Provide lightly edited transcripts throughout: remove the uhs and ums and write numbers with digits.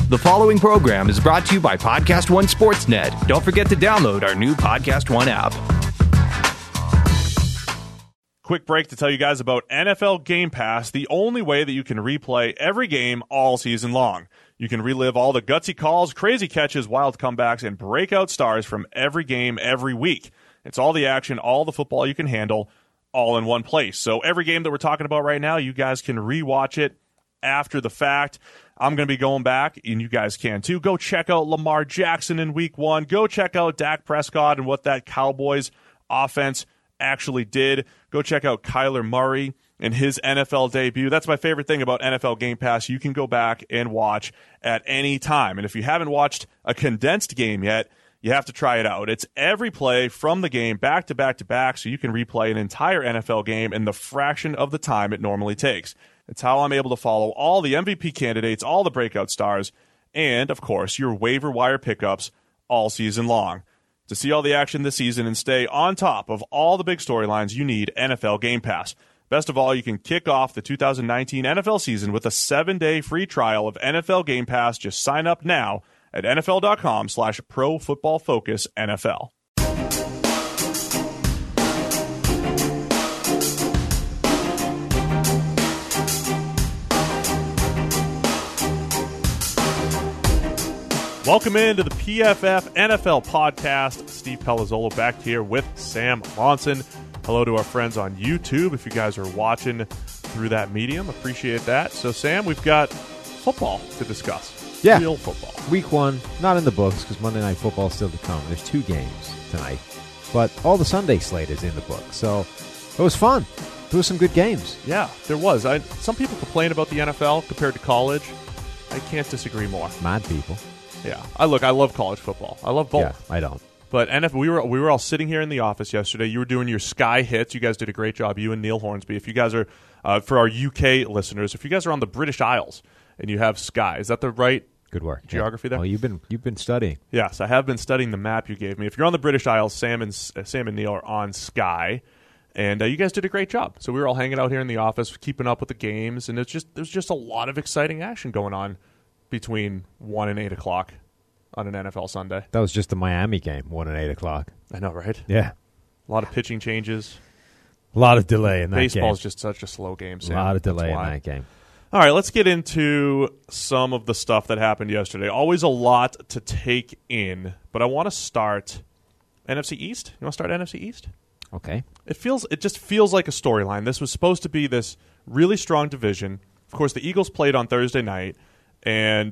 The following program is brought to you by Podcast One Sportsnet. Don't forget to download our new Podcast One app. Quick break to tell you guys about NFL Game Pass, the only way that you can replay every game all season long. You can relive all the gutsy calls, crazy catches, wild comebacks, and breakout stars from every game every week. It's all the action, all the football you can handle, all in one place. So every game that we're talking about right now, you guys can rewatch it after the fact. I'm going to be going back, and you guys can too. Go check out Lamar Jackson in Week 1. Go check out Dak Prescott and what that Cowboys offense actually did. Go check out Kyler Murray and his NFL debut. That's my favorite thing about NFL Game Pass. You can go back and watch at any time. And if you haven't watched a condensed game yet, you have to try it out. It's every play from the game back to back to back, so you can replay an entire NFL game in the fraction of the time it normally takes. It's how I'm able to follow all the MVP candidates, all the breakout stars, and, of course, your waiver wire pickups all season long. To see all the action this season and stay on top of all the big storylines, you need NFL Game Pass. Best of all, you can kick off the 2019 NFL season with a 7-day free trial of NFL Game Pass. Just sign up now at NFL.com/ProFootballFocusNFL. Welcome into the PFF NFL podcast. Steve Palazzolo back here with Sam Monson. Hello to our friends on YouTube if you guys are watching through that medium. Appreciate that. So, Sam, we've got football to discuss. Yeah. Real football. Week 1, not in the books because Monday Night Football is still to come. There's 2 games tonight. But all the Sunday slate is in the book. So it was fun. There was some good games. Yeah, there was. Some people complain about the NFL compared to college. I can't disagree more. Mad people. Yeah. I love college football. I love both. Yeah, I don't. But NFL, we were all sitting here in the office yesterday. You were doing your Sky hits. You guys did a great job, you and Neil Hornsby. If you guys are, for our UK listeners, if you guys are on the British Isles and you have Sky, is that the right good work geography there? Oh, you've been studying. Yes, I have been studying the map you gave me. If you're on the British Isles, Sam and Neil are on Sky, and you guys did a great job. So we were all hanging out here in the office, keeping up with the games, and there's just a lot of exciting action going on between 1 and 8 o'clock. On an NFL Sunday. That was just the Miami game, 1 and 8 o'clock. I know, right? Yeah. A lot of pitching changes. A lot of delay in that game. Baseball's just such a slow game, Sam. A lot of delay in that game. All right, let's get into some of the stuff that happened yesterday. Always a lot to take in, but I want to start NFC East. You want to start NFC East? Okay. It just feels like a storyline. This was supposed to be this really strong division. Of course, the Eagles played on Thursday night, and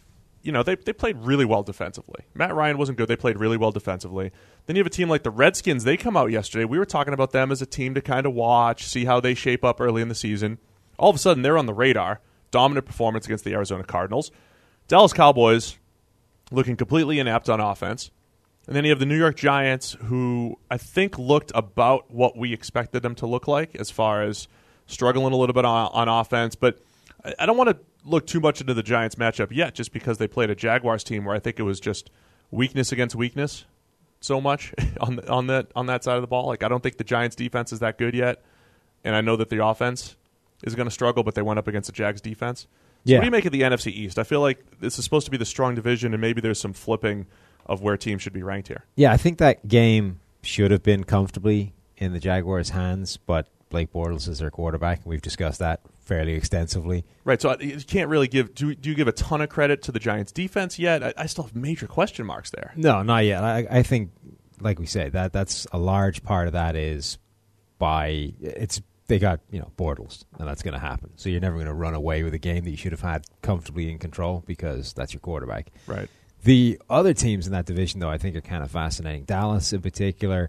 they played really well defensively. Matt Ryan wasn't good. They played really well defensively. Then you have a team like the Redskins. They come out yesterday. We were talking about them as a team to kind of watch, see how they shape up early in the season. All of a sudden, they're on the radar. Dominant performance against the Arizona Cardinals. Dallas Cowboys looking completely inept on offense. And then you have the New York Giants, who I think looked about what we expected them to look like as far as struggling a little bit on offense. But I don't want to look too much into the Giants matchup yet, just because they played a Jaguars team where I think it was just weakness against weakness so much on that side of the ball. Like, I don't think the Giants defense is that good yet, and I know that the offense is going to struggle, but they went up against the Jags defense. So What do you make of the NFC East? I feel like this is supposed to be the strong division, and maybe there's some flipping of where teams should be ranked here. Yeah, I think that game should have been comfortably in the Jaguars' hands, but Blake Bortles is their quarterback, and we've discussed that fairly extensively. Right, so you can't really give... Do you give a ton of credit to the Giants' defense yet? I still have major question marks there. No, not yet. I think, like we said, that's a large part of that is they got Bortles, and that's going to happen. So you're never going to run away with a game that you should have had comfortably in control because that's your quarterback. Right. The other teams in that division, though, I think are kind of fascinating. Dallas, in particular...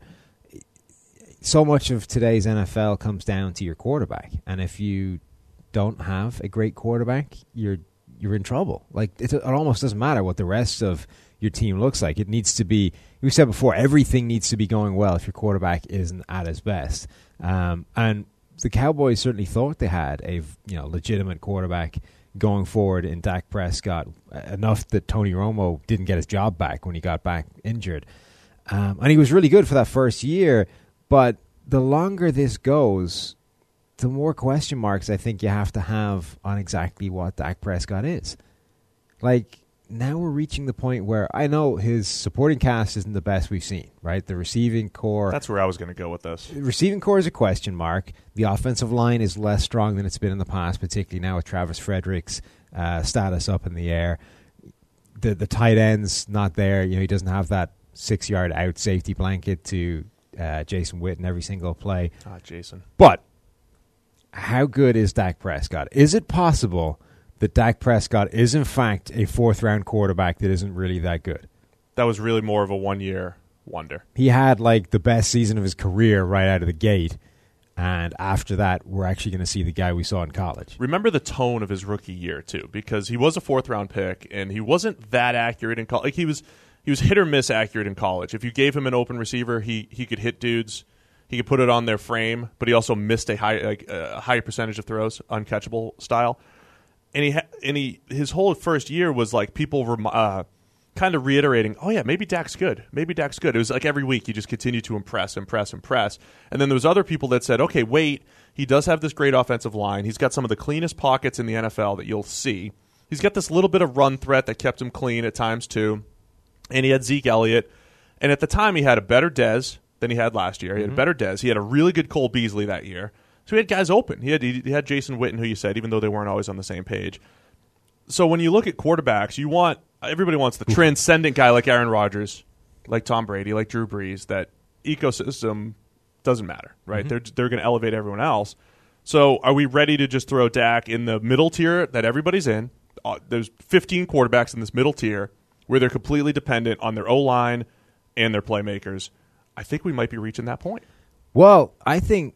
So much of today's NFL comes down to your quarterback, and if you don't have a great quarterback, you're in trouble. Like it almost doesn't matter what the rest of your team looks like. It needs to be. We said before, everything needs to be going well if your quarterback isn't at his best. And the Cowboys certainly thought they had a legitimate quarterback going forward in Dak Prescott, enough that Tony Romo didn't get his job back when he got back injured, and he was really good for that first year. But the longer this goes, the more question marks I think you have to have on exactly what Dak Prescott is. Like, now we're reaching the point where I know his supporting cast isn't the best we've seen, right? The receiving core. That's where I was going to go with this. The receiving core is a question mark. The offensive line is less strong than it's been in the past, particularly now with Travis Frederick's status up in the air. The tight end's not there. He doesn't have that 6-yard out safety blanket to Jason Witten every single play. Jason. But how good is Dak Prescott? Is it possible that Dak Prescott is, in fact, a fourth-round quarterback that isn't really that good? That was really more of a one-year wonder. He had, the best season of his career right out of the gate, and after that, we're actually going to see the guy we saw in college. Remember the tone of his rookie year, too, because he was a fourth-round pick, and he wasn't that accurate in college. He was hit-or-miss accurate in college. If you gave him an open receiver, he could hit dudes. He could put it on their frame, but he also missed a high percentage of throws, uncatchable style. And his whole first year was people were kind of reiterating, oh yeah, maybe Dak's good. Maybe Dak's good. It was every week he just continued to impress. And then there was other people that said, okay, wait, he does have this great offensive line. He's got some of the cleanest pockets in the NFL that you'll see. He's got this little bit of run threat that kept him clean at times too. And he had Zeke Elliott. And at the time he had a better Dez than he had last year. He had a better Dez. He had a really good Cole Beasley that year. So he had guys open. He had Jason Witten, who you said, even though they weren't always on the same page. So when you look at quarterbacks, everybody wants the transcendent guy like Aaron Rodgers, like Tom Brady, like Drew Brees. That ecosystem doesn't matter, right? Mm-hmm. They're going to elevate everyone else. So are we ready to just throw Dak in the middle tier that everybody's in? There's 15 quarterbacks in this middle tier where they're completely dependent on their O-line and their playmakers. I think we might be reaching that point. Well, I think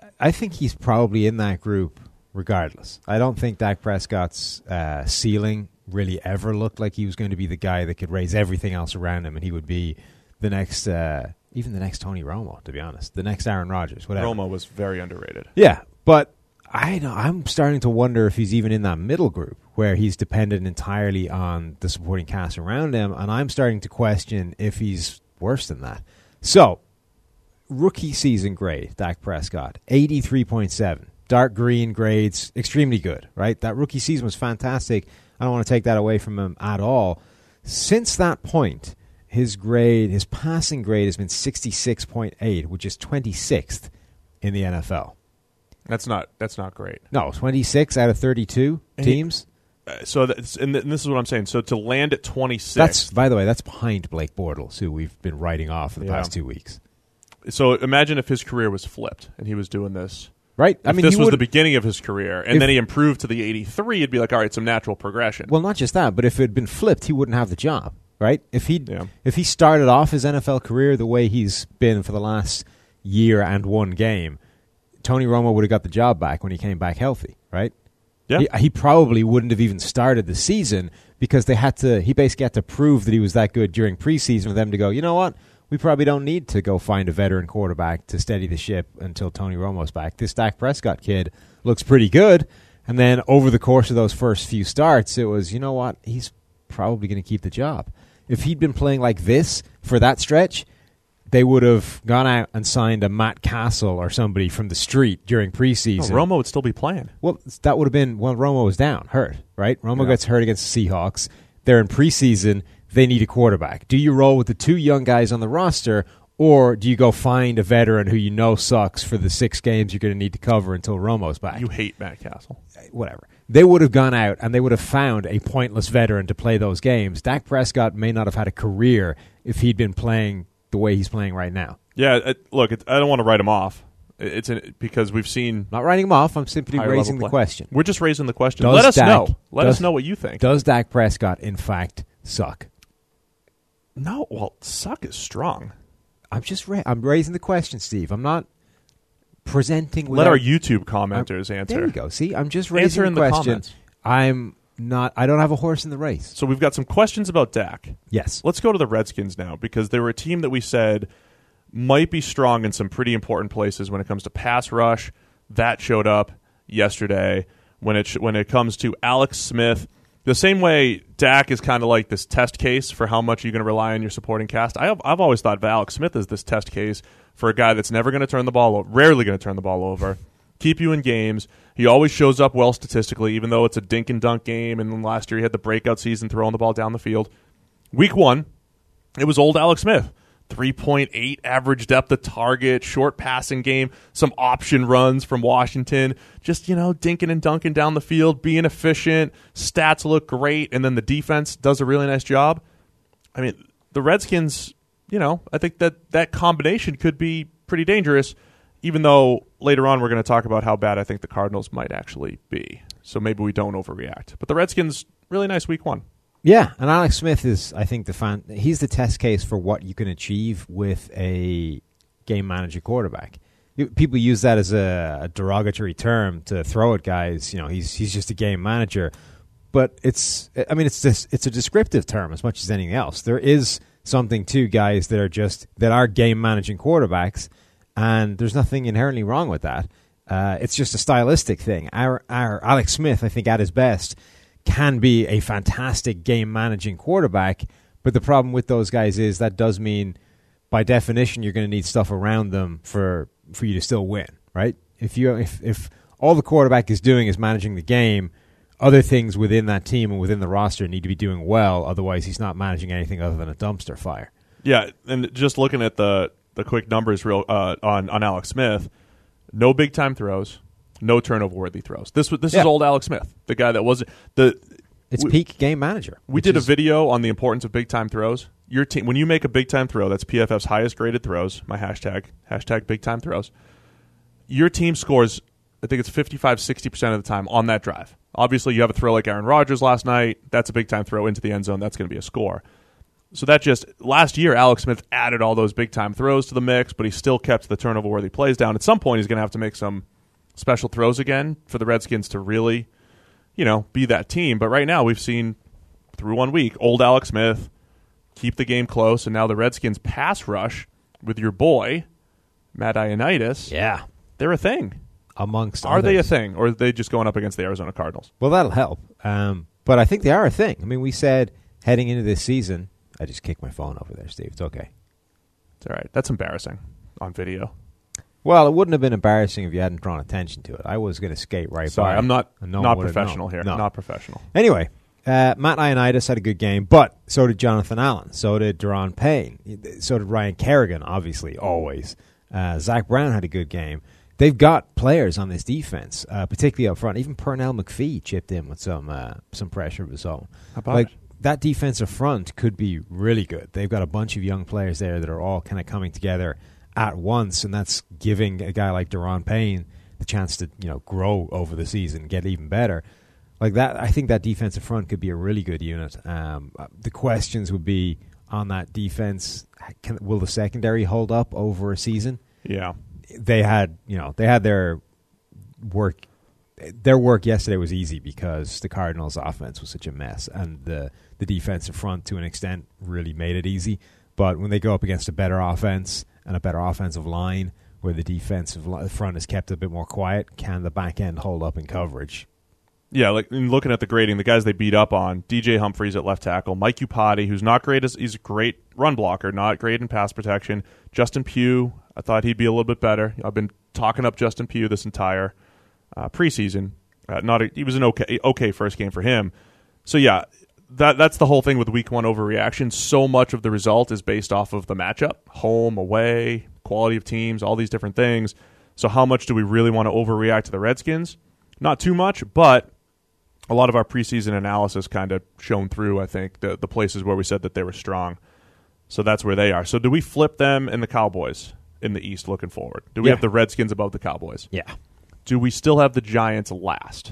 he's probably in that group regardless. I don't think Dak Prescott's ceiling really ever looked like he was going to be the guy that could raise everything else around him, and he would be the next, even the next Tony Romo, to be honest, the next Aaron Rodgers, whatever. Romo was very underrated. Yeah, but I'm starting to wonder if he's even in that middle group where he's dependent entirely on the supporting cast around him, and I'm starting to question if he's worse than that. So, rookie season grade, Dak Prescott, 83.7. Dark green grades, extremely good, right? That rookie season was fantastic. I don't want to take that away from him at all. Since that point, his passing grade has been 66.8, which is 26th in the NFL. That's not great. No, 26 out of 32 teams. This is what I'm saying. So to land at 26. That's, by the way, that's behind Blake Bortles, who we've been writing off for the past 2 weeks. So imagine if his career was flipped and he was doing this. Right. If this was the beginning of his career, and then he improved to the 83, it'd be like, all right, some natural progression. Well, not just that, but if it had been flipped, he wouldn't have the job, right? If he started off his NFL career the way he's been for the last year and one game, Tony Romo would have got the job back when he came back healthy, right? Yeah. He probably wouldn't have even started the season because he basically had to prove that he was that good during preseason for them to go, you know what? We probably don't need to go find a veteran quarterback to steady the ship until Tony Romo's back. This Dak Prescott kid looks pretty good. And then over the course of those first few starts, it was, you know what? He's probably going to keep the job. If he'd been playing like this for that stretch, they would have gone out and signed a Matt Castle or somebody from the street during preseason. Romo would still be playing. Well, that would have been when Romo was down, hurt, right? Romo gets hurt against the Seahawks. They're in preseason. They need a quarterback. Do you roll with the two young guys on the roster, or do you go find a veteran who you know sucks for the 6 games you're going to need to cover until Romo's back? You hate Matt Castle. Whatever. They would have gone out and they would have found a pointless veteran to play those games. Dak Prescott may not have had a career if he'd been playing the way he's playing right now. Yeah, look, I don't want to write him off. Because we've seen... Not writing him off. I'm simply raising the question. We're just raising the question. Let us know. Let us know what you think. Does Dak Prescott, in fact, suck? No, well, suck is strong. I'm raising the question, Steve. I'm not presenting. Let our YouTube commenters answer. There you go. See, I'm just raising the question. I don't have a horse in the race. So we've got some questions about Dak. Yes. Let's go to the Redskins now because they were a team that we said might be strong in some pretty important places when it comes to pass rush. That showed up yesterday. When it comes to Alex Smith. The same way Dak is kind of like this test case for how much you're going to rely on your supporting cast. I've always thought of Alex Smith as this test case for a guy that's never going to turn the ball over, rarely going to turn the ball over, keep you in games. He always shows up well statistically, even though it's a dink and dunk game. And then last year he had the breakout season throwing the ball down the field. Week 1, it was old Alex Smith. 3.8 average depth of target, short passing game, some option runs from Washington. Just, dinking and dunking down the field, being efficient. Stats look great. And then the defense does a really nice job. I mean, the Redskins, I think that combination could be pretty dangerous, even though later on we're going to talk about how bad I think the Cardinals might actually be. So maybe we don't overreact. But the Redskins, really nice week 1. Yeah, and Alex Smith is, I think, he's the test case for what you can achieve with a game manager quarterback. People use that as a derogatory term to throw at guys. He's just a game manager, but it's a descriptive term as much as anything else. There is something to guys that are game managing quarterbacks, and there's nothing inherently wrong with that. It's just a stylistic thing. Our Alex Smith, I think, at his best, can be a fantastic game-managing quarterback, but the problem with those guys is that does mean, by definition, you're going to need stuff around them for you to still win, right? If all the quarterback is doing is managing the game, other things within that team and within the roster need to be doing well, otherwise he's not managing anything other than a dumpster fire. Yeah, and just looking at the quick numbers on Alex Smith, no big-time throws, no turnover-worthy throws. This is old Alex Smith, the guy that was peak game manager. We did a video on the importance of big-time throws. Your team, when you make a big-time throw, that's PFF's highest-graded throws, my hashtag big-time throws, your team scores, I think it's 55-60% of the time on that drive. Obviously, you have a throw like Aaron Rodgers last night. That's a big-time throw into the end zone. That's going to be a score. So last year, Alex Smith added all those big-time throws to the mix, but he still kept the turnover-worthy plays down. At some point, he's going to have to make some special throws again for the Redskins to really, be that team. But right now we've seen through 1 week, old Alex Smith keep the game close, and now the Redskins pass rush with your boy, Matt Ioannidis. Yeah. They're a thing. Amongst Are others. they a thing, or are they just going up against the Arizona Cardinals? Well, that'll help. But I think they are a thing. I mean, we said heading into this season, I just kicked my phone over there, Steve. It's okay. It's all right. That's embarrassing on video. Well, it wouldn't have been embarrassing if you hadn't drawn attention to it. I was going to skate right by. Sorry, I'm not professional here. No. Not professional. Anyway, Matt Ioannidis had a good game, but so did Jonathan Allen. So did Daron Payne. So did Ryan Kerrigan, obviously, always. Zach Brown had a good game. They've got players on this defense, particularly up front. Even Pernell McPhee chipped in with some pressure of his own. How about it? That defensive front could be really good. They've got a bunch of young players there that are all kind of coming together at once, and that's giving a guy like Daron Payne the chance to grow over the season, get even better. Like that, I think that defensive front could be a really good unit. The questions would be on that defense: will the secondary hold up over a season? Yeah, they had their work. Their work yesterday was easy because the Cardinals' offense was such a mess, and the defensive front, to an extent, really made it easy. But when they go up against a better offense and a better offensive line, where the defensive front is kept a bit more quiet, can the back end hold up in coverage? Yeah, like in looking at the grading, the guys they beat up on: DJ Humphries at left tackle, Mike Upati, who's not great he's a great run blocker, not great in pass protection. Justin Pugh, I thought he'd be a little bit better. I've been talking up Justin Pugh this entire preseason. He was an okay first game for him. So yeah, that's the whole thing with week 1 overreaction. So much of the result is based off of the matchup, home, away, quality of teams, all these different things. So how much do we really want to overreact to the Redskins? Not too much, but a lot of our preseason analysis kind of shone through, I think, the places where we said that they were strong. So that's where they are. So do we flip them and the Cowboys in the East looking forward? Do we have the Redskins above the Cowboys? Yeah. Do we still have the Giants last?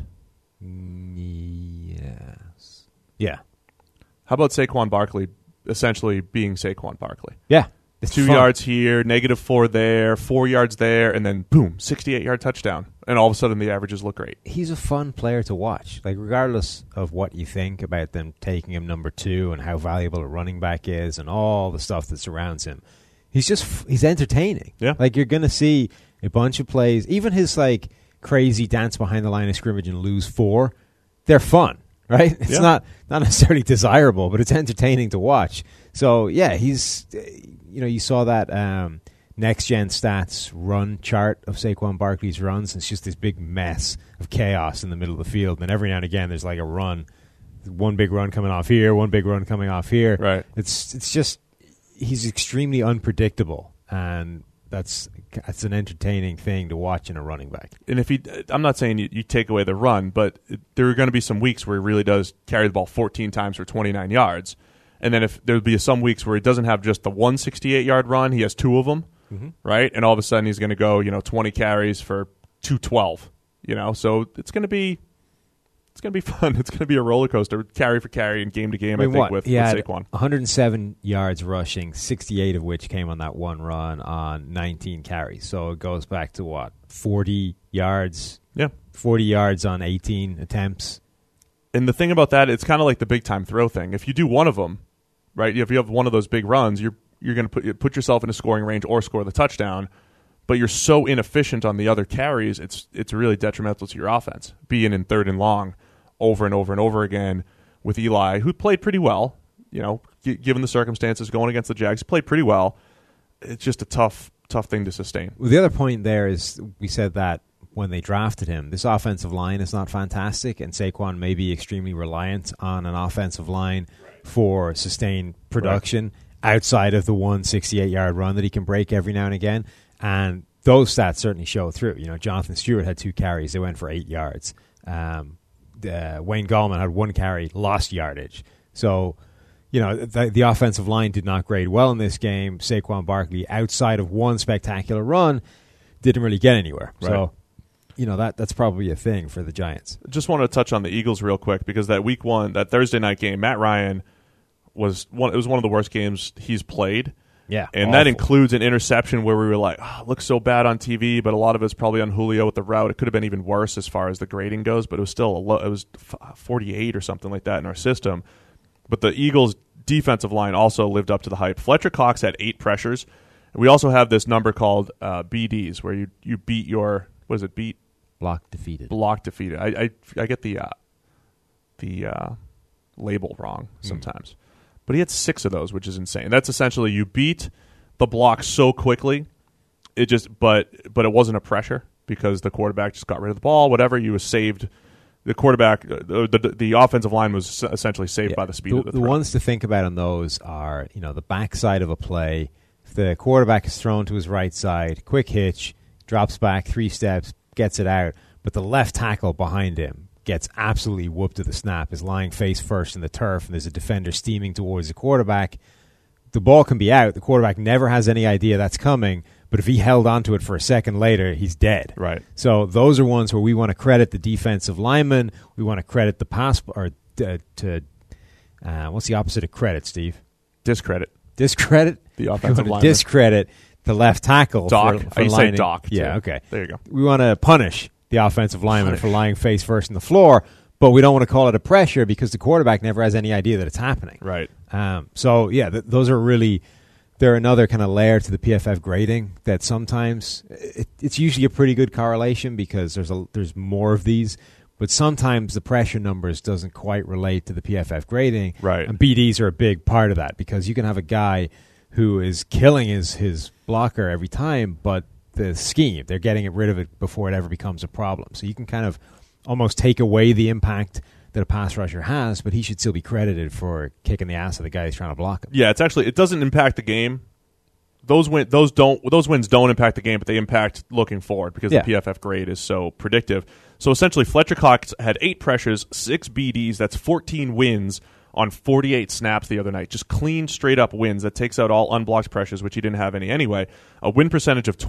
Yes. Yeah. How about Saquon Barkley essentially being Saquon Barkley? Yeah. It's 2 yards here, -4 there, 4 yards there, and then boom, 68-yard touchdown. And all of a sudden the averages look great. He's a fun player to watch. Like, regardless of what you think about them taking him number 2 and how valuable a running back is and all the stuff that surrounds him, he's entertaining. Yeah. Like, you're going to see a bunch of plays, even his crazy dance behind the line of scrimmage and lose 4, they're fun, right? It's not necessarily desirable, but it's entertaining to watch. So, yeah, he's, you saw that Next Gen Stats run chart of Saquon Barkley's runs. It's just this big mess of chaos in the middle of the field. And every now and again, there's like a run, one big run coming off here, one big run coming off here. Right. It's just he's extremely unpredictable, and that's an entertaining thing to watch in a running back. And if I'm not saying you take away the run, but there are going to be some weeks where he really does carry the ball 14 times for 29 yards. And then if there'll be some weeks where he doesn't have just the 168-yard run, he has two of them, right? And all of a sudden he's going to go, 20 carries for 212, So it's going to be fun. It's going to be a roller coaster, carry for carry and game to game. I think with Saquon. 107 yards rushing, 68 of which came on that one run on 19 carries. So it goes back to 40 yards. Yeah, 40 yards on 18 attempts. And the thing about that, it's kind of like the big time throw thing. If you do one of them, right? If you have one of those big runs, you're going to put yourself in a scoring range or score the touchdown. But you're so inefficient on the other carries, it's really detrimental to your offense. Being in third and long over and over and over again with Eli, who played pretty well, given the circumstances going against the Jags, played pretty well. It's just a tough thing to sustain. Well, the other point there is we said that when they drafted him, this offensive line is not fantastic, and Saquon may be extremely reliant on an offensive line for sustained production outside of the 168-yard run that he can break every now and again. And those stats certainly show through. Jonathan Stewart had 2 carries. They went for 8 yards. Wayne Gallman had 1 carry, lost yardage. So, the offensive line did not grade well in this game. Saquon Barkley, outside of one spectacular run, didn't really get anywhere. Right. So, that's probably a thing for the Giants. Just want to touch on the Eagles real quick because that week 1, that Thursday night game, Matt Ryan was one of the worst games he's played. Yeah, and awful. That includes an interception where we were like, it looks so bad on TV, but a lot of it's probably on Julio with the route. It could have been even worse as far as the grading goes, but it was still it was 48 or something like that in our system. But the Eagles' defensive line also lived up to the hype. Fletcher Cox had 8 pressures. We also have this number called BDs, where you beat your beat block defeated. Block defeated. I get the label wrong sometimes. But he had 6 of those, which is insane. That's essentially you beat the block so quickly, but it wasn't a pressure because the quarterback just got rid of the ball. Whatever, you was saved. The quarterback, the offensive line was essentially saved by the speed of the throw. The ones to think about on those are, the backside of a play. If the quarterback is thrown to his right side, quick hitch, drops back 3 steps, gets it out, but the left tackle behind him gets absolutely whooped at the snap, is lying face first in the turf, and there's a defender steaming towards the quarterback. The ball can be out. The quarterback never has any idea that's coming, but if he held onto it for a second later, he's dead. Right. So those are ones where we want to credit the defensive lineman. We want to credit the pass, or what's the opposite of credit, Steve? Discredit. Discredit? The offensive lineman. Discredit the left tackle. Doc. For I lining. say Doc. Yeah, too. okay. There you go. We want to punish the offensive lineman for lying face first in the floor, but we don't want to call it a pressure because the quarterback never has any idea that it's happening. Right. Those are really, they're another kind of layer to the PFF grading that sometimes it's usually a pretty good correlation because there's more of these, but sometimes the pressure numbers doesn't quite relate to the PFF grading. Right. And BDs are a big part of that because you can have a guy who is killing his blocker every time, but the scheme, they're getting rid of it before it ever becomes a problem. So you can kind of almost take away the impact that a pass rusher has, but he should still be credited for kicking the ass of the guy who's trying to block him. Yeah, it doesn't impact the game. Those wins don't impact the game, but they impact looking forward because the PFF grade is so predictive. So essentially, Fletcher Cox had 8 pressures, 6 BDs. That's 14 wins on 48 snaps the other night. Just clean, straight-up wins. That takes out all unblocked pressures, which he didn't have any anyway. A win percentage of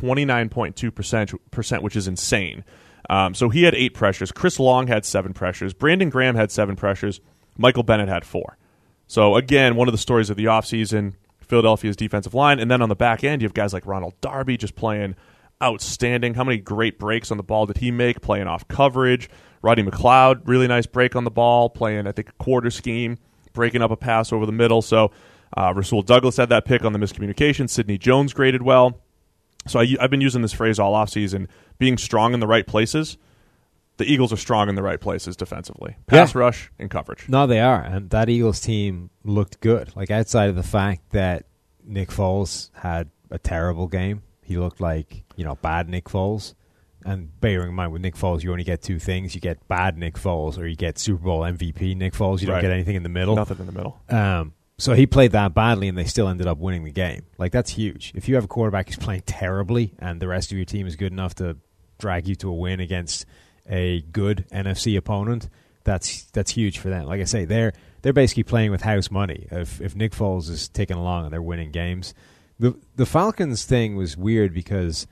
29.2%, which is insane. So he had 8 pressures. Chris Long had 7 pressures. Brandon Graham had 7 pressures. Michael Bennett had 4. So, again, one of the stories of the offseason, Philadelphia's defensive line. And then on the back end, you have guys like Ronald Darby just playing outstanding. How many great breaks on the ball did he make, playing off coverage? Rodney McLeod, really nice break on the ball, playing, I think, a quarter scheme, breaking up a pass over the middle. So Rasul Douglas had that pick on the miscommunication. Sidney Jones graded well. So I've been using this phrase all offseason, being strong in the right places. The Eagles are strong in the right places defensively. Pass rush and coverage. No, they are. And that Eagles team looked good. Like, outside of the fact that Nick Foles had a terrible game. he looked like, bad Nick Foles. And bearing in mind, with Nick Foles, you only get two things. You get bad Nick Foles or you get Super Bowl MVP Nick Foles. You don't get anything in the middle. Nothing in the middle. So he played that badly, and they still ended up winning the game. Like, that's huge. If you have a quarterback who's playing terribly and the rest of your team is good enough to drag you to a win against a good NFC opponent, that's huge for them. Like I say, they're basically playing with house money. If Nick Foles is ticking along and they're winning games. The Falcons thing was weird because,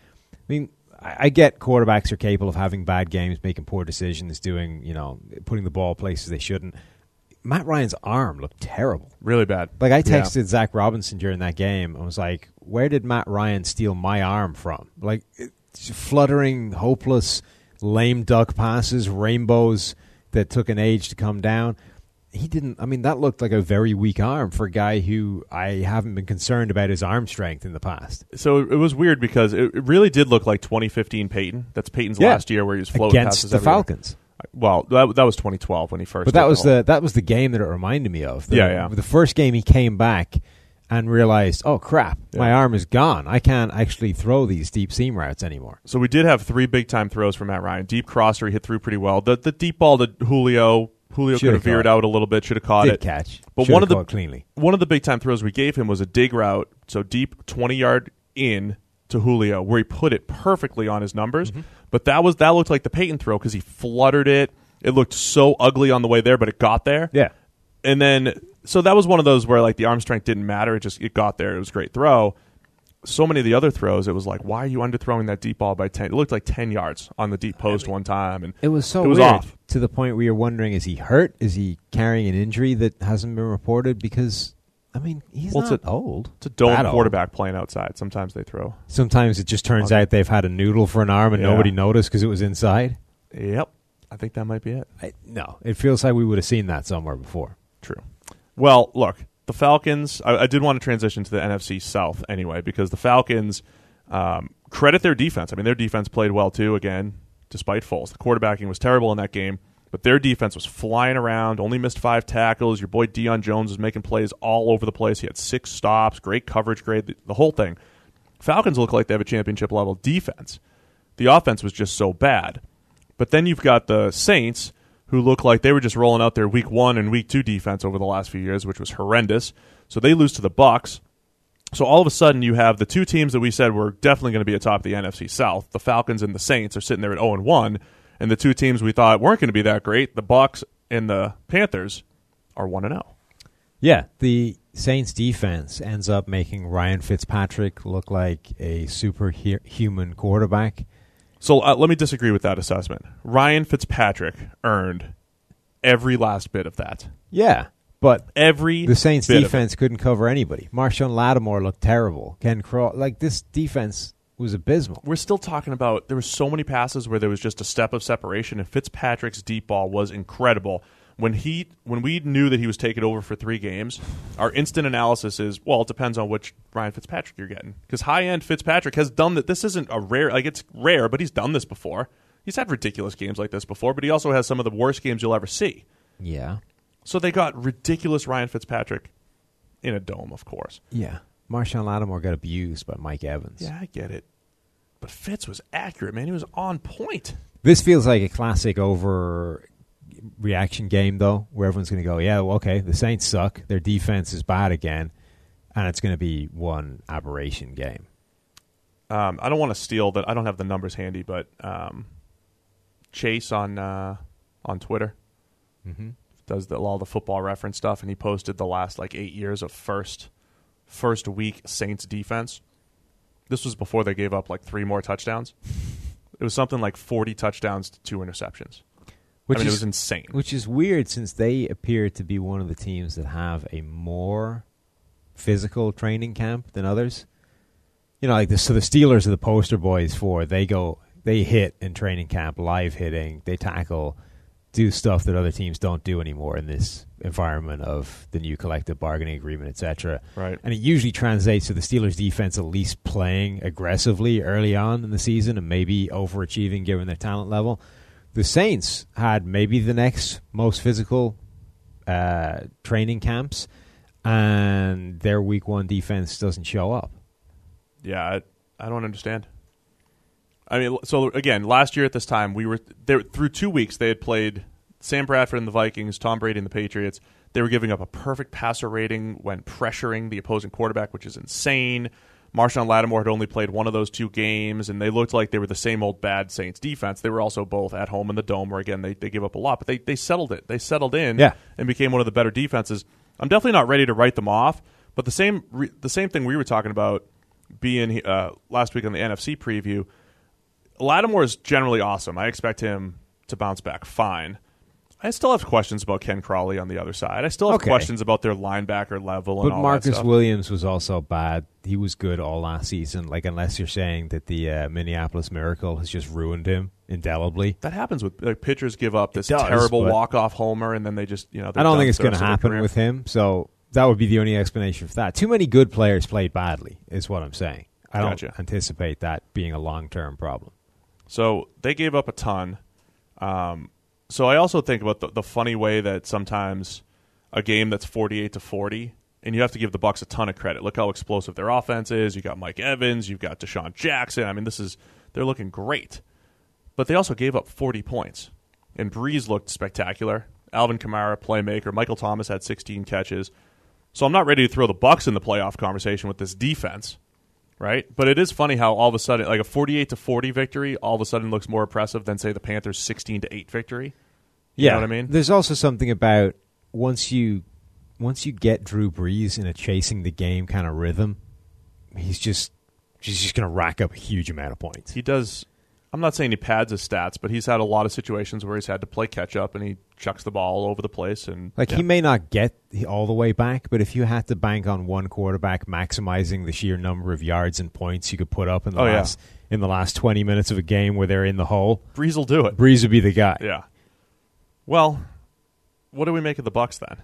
I get quarterbacks are capable of having bad games, making poor decisions, putting the ball places they shouldn't. Matt Ryan's arm looked terrible. Really bad. Like, I texted Zach Robinson during that game and was like, where did Matt Ryan steal my arm from? Like, fluttering, hopeless, lame duck passes, rainbows that took an age to come down. He didn't. That looked like a very weak arm for a guy who I haven't been concerned about his arm strength in the past. So it was weird because it really did look like 2015 Peyton. That's Peyton's last year where he was floating against passes the everywhere. Falcons. Well, that was 2012 when he first. But that was the game that it reminded me of. The first game he came back and realized, oh crap, my arm is gone. I can't actually throw these deep seam routes anymore. So we did have 3 big time throws from Matt Ryan. Deep crosser, he hit through pretty well. The deep ball to Julio could have veered out a little bit, should have caught it. Did catch. But one of cleanly. One of the big time throws we gave him was a dig route, so deep 20-yard in to Julio, where he put it perfectly on his numbers. Mm-hmm. But that looked like the Peyton throw because he fluttered it. It looked so ugly on the way there, but it got there. Yeah. And then, so that was one of those where like the arm strength didn't matter. It got there. It was a great throw. So many of the other throws, it was like, why are you underthrowing that deep ball by 10? It looked like 10 yards on the deep post one time. And it was weird, off. To the point where you're wondering, is he hurt? Is he carrying an injury that hasn't been reported? Because, he's not old. It's a dome quarterback playing outside. Sometimes they throw. Sometimes it just turns out they've had a noodle for an arm and nobody noticed because it was inside. Yep. I think that might be it. No, it feels like we would have seen that somewhere before. True. Well, look, the Falcons, I did want to transition to the NFC South anyway, because the Falcons credit their defense. Their defense played well too, again, despite Foles. The quarterbacking was terrible in that game, but their defense was flying around, only missed 5 tackles. Your boy Deion Jones was making plays all over the place. He had 6 stops, great coverage grade, the whole thing. Falcons look like they have a championship-level defense. The offense was just so bad. But then you've got the Saints, who look like they were just rolling out their Week 1 and Week 2 defense over the last few years, which was horrendous. So they lose to the Bucs. So all of a sudden you have the 2 teams that we said were definitely going to be atop the NFC South. The Falcons and the Saints are sitting there at 0-1, and the 2 teams we thought weren't going to be that great, the Bucs and the Panthers, are 1-0. Yeah, the Saints defense ends up making Ryan Fitzpatrick look like a superhuman quarterback. So let me disagree with that assessment. Ryan Fitzpatrick earned every last bit of that. Yeah, but the Saints defense couldn't cover anybody. Marshawn Lattimore looked terrible. Ken Crawl, this defense was abysmal. We're still talking about there were so many passes where there was just a step of separation, and Fitzpatrick's deep ball was incredible. When we knew that he was taking over for 3 games, our instant analysis is, well, it depends on which Ryan Fitzpatrick you're getting. Because high-end Fitzpatrick has done that. This isn't a rare, it's rare, but he's done this before. He's had ridiculous games like this before, but he also has some of the worst games you'll ever see. Yeah. So they got ridiculous Ryan Fitzpatrick in a dome, of course. Yeah. Marshawn Lattimore got abused by Mike Evans. Yeah, I get it. But Fitz was accurate, man. He was on point. This feels like a classic reaction game, though, where everyone's going to go, yeah, well, okay, the Saints suck, their defense is bad again, and it's going to be one aberration game. I don't want to steal that. I don't have the numbers handy, but Chase on Twitter does all the Football Reference stuff, and he posted the last 8 years of first week Saints defense. This was before they gave up 3 more touchdowns. It was something like 40 touchdowns to 2 interceptions. It was insane. Which is weird since they appear to be one of the teams that have a more physical training camp than others. So the Steelers are the poster boys for they hit in training camp, live hitting, they tackle, do stuff that other teams don't do anymore in this environment of the new collective bargaining agreement, etc. Right. And it usually translates to the Steelers' defense at least playing aggressively early on in the season and maybe overachieving given their talent level. The Saints had maybe the next most physical training camps, and their Week 1 defense doesn't show up. Yeah, I don't understand. I mean, so again, last year at this time, we were there through 2 weeks. They had played Sam Bradford and the Vikings, Tom Brady and the Patriots. They were giving up a perfect passer rating when pressuring the opposing quarterback, which is insane. Marshawn Lattimore had only played one of those 2 games, and they looked like they were the same old bad Saints defense. They were also both at home in the Dome, where, again, they give up a lot. But they settled it. They settled in and became one of the better defenses. I'm definitely not ready to write them off, but the same thing we were talking about being last week on the NFC preview, Lattimore is generally awesome. I expect him to bounce back fine. I still have questions about Ken Crawley on the other side. I still have questions about their linebacker level and all that stuff. But Marcus Williams was also bad. He was good all last season. Like, unless you're saying that the Minneapolis Miracle has just ruined him indelibly. That happens with pitchers give up this terrible walk-off homer, and then they just, I don't think it's going to happen with him, so that would be the only explanation for that. Too many good players played badly, is what I'm saying. I don't anticipate that being a long-term problem. So they gave up a ton. So I also think about the funny way that sometimes a game that's 48-40, and you have to give the Bucs a ton of credit. Look how explosive their offense is. You got Mike Evans, you've got Deshaun Jackson. I mean, they're looking great. But they also gave up 40 points. And Breeze looked spectacular. Alvin Kamara, playmaker. Michael Thomas had 16 catches. So I'm not ready to throw the Bucs in the playoff conversation with this defense, right? But it is funny how all of a sudden, like a 48-40 victory, all of a sudden looks more impressive than, say, the Panthers' 16-8 victory. You know what I mean? There's also something about once you get Drew Brees in a chasing the game kind of rhythm, he's just going to rack up a huge amount of points. He does. I'm not saying he pads his stats, but he's had a lot of situations where he's had to play catch up, and he chucks the ball all over the place. And he may not get all the way back, but if you had to bank on one quarterback maximizing the sheer number of yards and points you could put up in the last 20 minutes of a game where they're in the hole, Brees will do it. Brees would be the guy. Yeah. Well, what do we make of the Bucs then?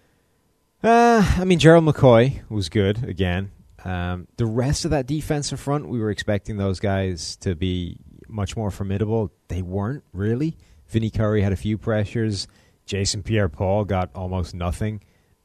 Gerald McCoy was good again. The rest of that defensive front, we were expecting those guys to be much more formidable. They weren't really. Vinny Curry had a few pressures. Jason Pierre-Paul got almost nothing.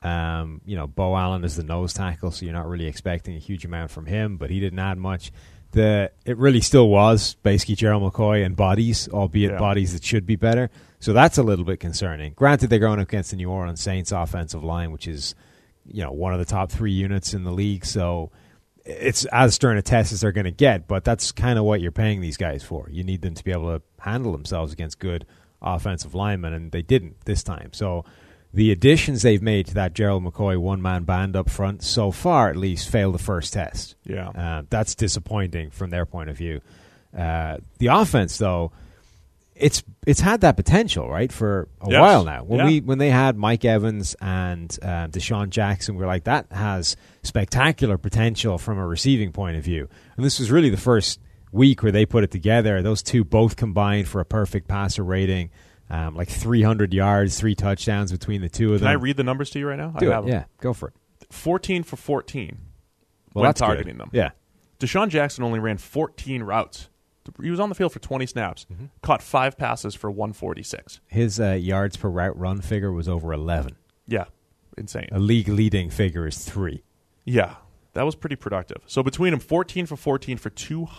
Bo Allen is the nose tackle, so you're not really expecting a huge amount from him, but he didn't add much. It really still was basically Gerald McCoy and bodies, albeit bodies that should be better. So that's a little bit concerning. Granted, they're going up against the New Orleans Saints offensive line, which is, one of the top 3 units in the league. So it's as stern a test as they're going to get, but that's kind of what you're paying these guys for. You need them to be able to handle themselves against good offensive linemen, and they didn't this time. So the additions they've made to that Gerald McCoy one-man band up front, so far at least, failed the first test. Yeah, that's disappointing from their point of view. The offense, though, it's had that potential, right, for a while now. When they had Mike Evans and Deshaun Jackson, we were like, that has spectacular potential from a receiving point of view. And this was really the first week where they put it together. Those two both combined for a perfect passer rating, like 300 yards, 3 touchdowns between the two of them. Can I read the numbers to you right now? Do it. Yeah, go for it. 14 for 14 when that's targeting them. Yeah. Deshaun Jackson only ran 14 routes. He was on the field for 20 snaps, caught 5 passes for 146. His yards per route run figure was over 11. Yeah, insane. A league-leading figure is 3. Yeah, that was pretty productive. So between them, 14 for 14 for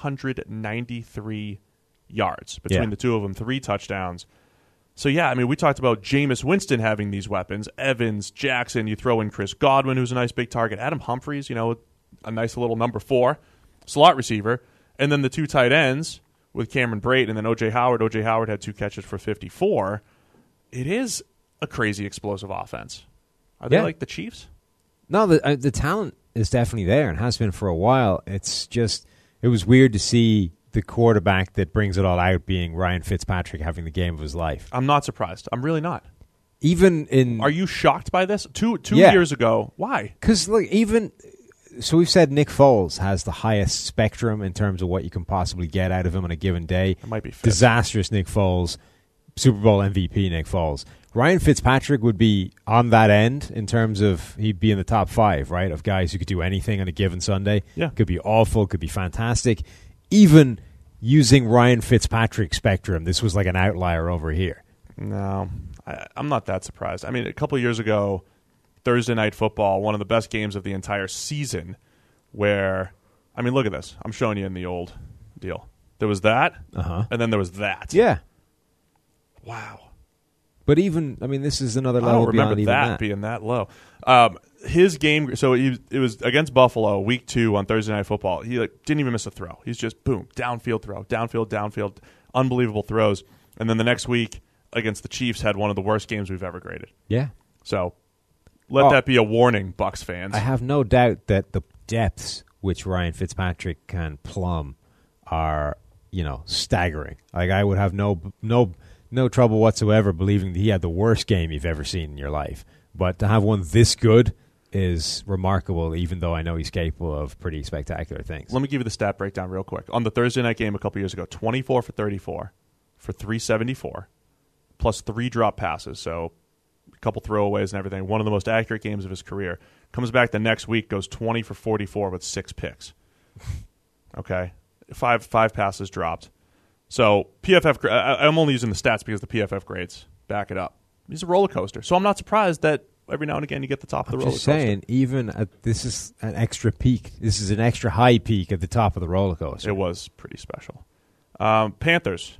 293 yards. Between the two of them, 3 touchdowns. So, we talked about Jameis Winston having these weapons. Evans, Jackson, you throw in Chris Godwin, who's a nice big target. Adam Humphries, a nice little number 4 slot receiver. And then the 2 tight ends with Cameron Brate and then O.J. Howard. O.J. Howard had 2 catches for 54. It is a crazy explosive offense. Are they like the Chiefs? No, the talent is definitely there and has been for a while. It's just, it was weird to see the quarterback that brings it all out being Ryan Fitzpatrick having the game of his life. I'm not surprised. I'm really not. Are you shocked by this? Two years ago. Why? Because so we've said Nick Foles has the highest spectrum in terms of what you can possibly get out of him on a given day. It might be Fitz. Disastrous Nick Foles, Super Bowl MVP Nick Foles. Ryan Fitzpatrick would be on that end in terms of he'd be in the top 5, right, of guys who could do anything on a given Sunday. Yeah. Could be awful, could be fantastic. Even using Ryan Fitzpatrick's spectrum, this was like an outlier over here. No, I'm not that surprised. A couple of years ago, Thursday Night Football, one of the best games of the entire season, where, I mean, look at this. I'm showing you in the old deal. There was that, and then there was that. Yeah. Wow. But even, I mean, this is another level I don't remember beyond that even that. being that low. His game, so it was against Buffalo, week 2 on Thursday Night Football. He didn't even miss a throw. He's just, boom, downfield throw, downfield, unbelievable throws. And then the next week against the Chiefs had one of the worst games we've ever graded. Yeah. So let that be a warning, Bucs fans. I have no doubt that the depths which Ryan Fitzpatrick can plumb are, staggering. I would have no trouble whatsoever believing that he had the worst game you've ever seen in your life. But to have one this good is remarkable, even though I know he's capable of pretty spectacular things. Let me give you the stat breakdown real quick. On the Thursday night game a couple years ago, 24 for 34 for 374, plus 3 drop passes, so a couple throwaways and everything. One of the most accurate games of his career. Comes back the next week, goes 20 for 44 with 6 picks. Okay? Five passes dropped. So PFF, I'm only using the stats because the PFF grades back it up. He's a roller coaster. So I'm not surprised that every now and again you get the top of the roller coaster. I'm just saying, even this is an extra peak. This is an extra high peak at the top of the roller coaster. It was pretty special. Panthers,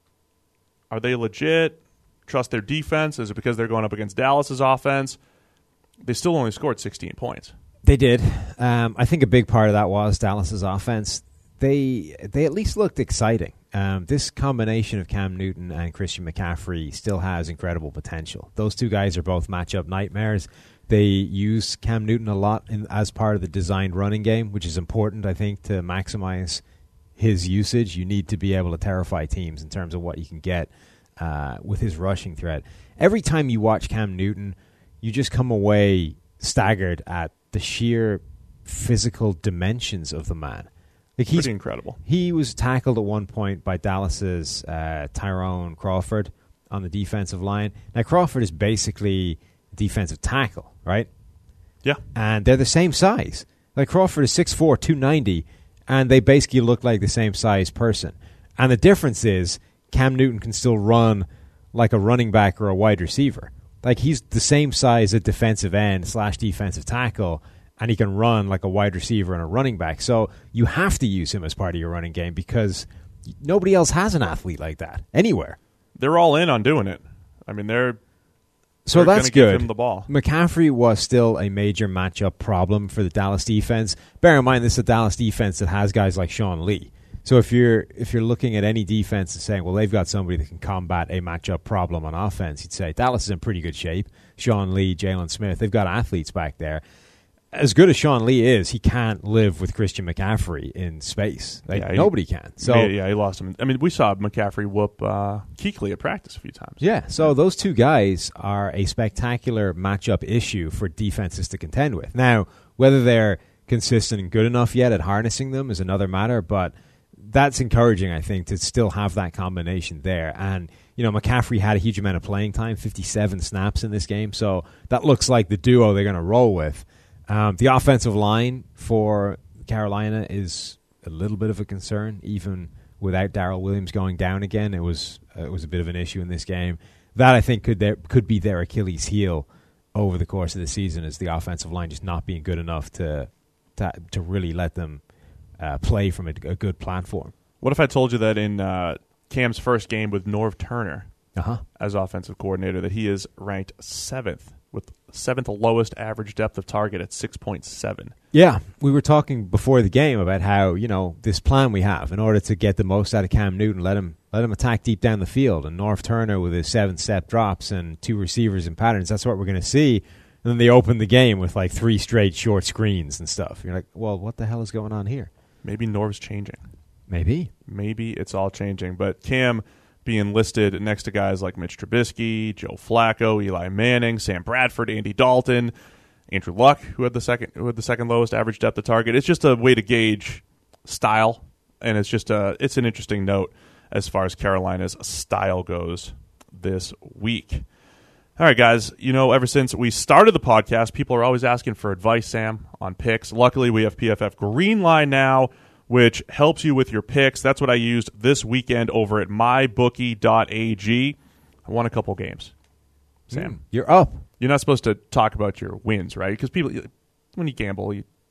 are they legit? Trust their defense? Is it because they're going up against Dallas's offense? They still only scored 16 points. They did. I think a big part of that was Dallas's offense. They at least looked exciting. This combination of Cam Newton and Christian McCaffrey still has incredible potential. Those two guys are both matchup nightmares. They use Cam Newton a lot as part of the designed running game, which is important, I think, to maximize his usage. You need to be able to terrify teams in terms of what you can get with his rushing threat. Every time you watch Cam Newton, you just come away staggered at the sheer physical dimensions of the man. Pretty incredible. He was tackled at one point by Dallas's Tyrone Crawford on the defensive line. Now, Crawford is basically a defensive tackle, right? Yeah. And they're the same size. Crawford is 6'4", 290, and they basically look like the same size person. And the difference is Cam Newton can still run like a running back or a wide receiver. He's the same size at defensive end / defensive tackle, and he can run like a wide receiver and a running back. So you have to use him as part of your running game because nobody else has an athlete like that anywhere. They're all in on doing it. I mean, they're that's gonna good. Give him the ball. McCaffrey was still a major matchup problem for the Dallas defense. Bear in mind, this is a Dallas defense that has guys like Sean Lee. So if you're looking at any defense and saying, well, they've got somebody that can combat a matchup problem on offense, you'd say Dallas is in pretty good shape. Sean Lee, Jalen Smith, they've got athletes back there. As good as Sean Lee is, he can't live with Christian McCaffrey in space. Nobody can. So he lost him. I mean, we saw McCaffrey whoop Kuechly at practice a few times. Yeah, so those two guys are a spectacular matchup issue for defenses to contend with. Now, whether they're consistent and good enough yet at harnessing them is another matter, but that's encouraging, I think, to still have that combination there. And, McCaffrey had a huge amount of playing time, 57 snaps in this game, so that looks like the duo they're going to roll with. The offensive line for Carolina is a little bit of a concern, even without Darrell Williams going down again. It was a bit of an issue in this game. That, I think, could be their Achilles heel over the course of the season, is the offensive line just not being good enough to really let them play from a good platform. What if I told you that in Cam's first game with Norv Turner as offensive coordinator, that he is ranked 7th with 7th lowest average depth of target at 6.7. Yeah, we were talking before the game about how, this plan we have in order to get the most out of Cam Newton, let him attack deep down the field, and Norv Turner with his 7-step drops and 2 receivers in patterns, that's what we're going to see. And then they open the game with 3 straight short screens and stuff. You're like, well, what the hell is going on here? Maybe Norv's changing. Maybe it's all changing. But Cam being listed next to guys like Mitch Trubisky, Joe Flacco, Eli Manning, Sam Bradford, Andy Dalton, Andrew Luck, who had the second lowest average depth of target. It's just a way to gauge style, and it's an interesting note as far as Carolina's style goes this week. All right, guys, ever since we started the podcast, people are always asking for advice, Sam, on picks. Luckily, we have PFF Green Line now, which helps you with your picks. That's what I used this weekend over at mybookie.ag. I won a couple games. Sam. You're up. You're not supposed to talk about your wins, right? Because people, when you gamble,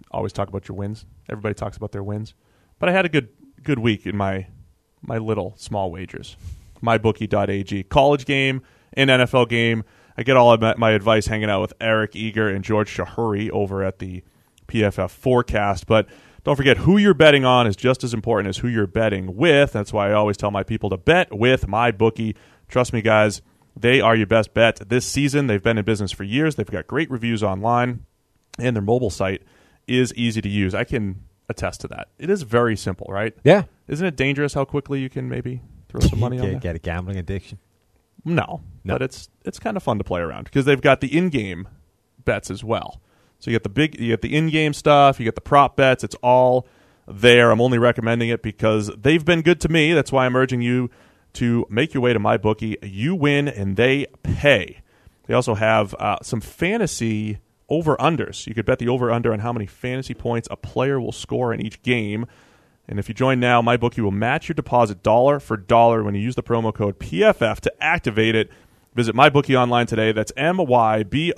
always talk about your wins. Everybody talks about their wins. But I had a good week in my little small wagers. MyBookie.ag. College game and NFL game. I get all of my advice hanging out with Eric Eager and George Shahuri over at the PFF Forecast. But don't forget, who you're betting on is just as important as who you're betting with. That's why I always tell my people to bet with MyBookie. Trust me, guys, they are your best bet this season. They've been in business for years. They've got great reviews online, and their mobile site is easy to use. I can attest to that. It is very simple, right? Yeah. Isn't it dangerous how quickly you can maybe throw some money on that? Get a gambling addiction? No, but it's kind of fun to play around because they've got the in-game bets as well. So you get the in-game stuff, you get the prop bets. It's all there. I'm only recommending it because they've been good to me. That's why I'm urging you to make your way to MyBookie. You win and they pay. They also have some fantasy over-unders. You could bet the over-under on how many fantasy points a player will score in each game. And if you join now, MyBookie will match your deposit dollar for dollar when you use the promo code PFF to activate it. Visit MyBookie online today. That's MyBookie.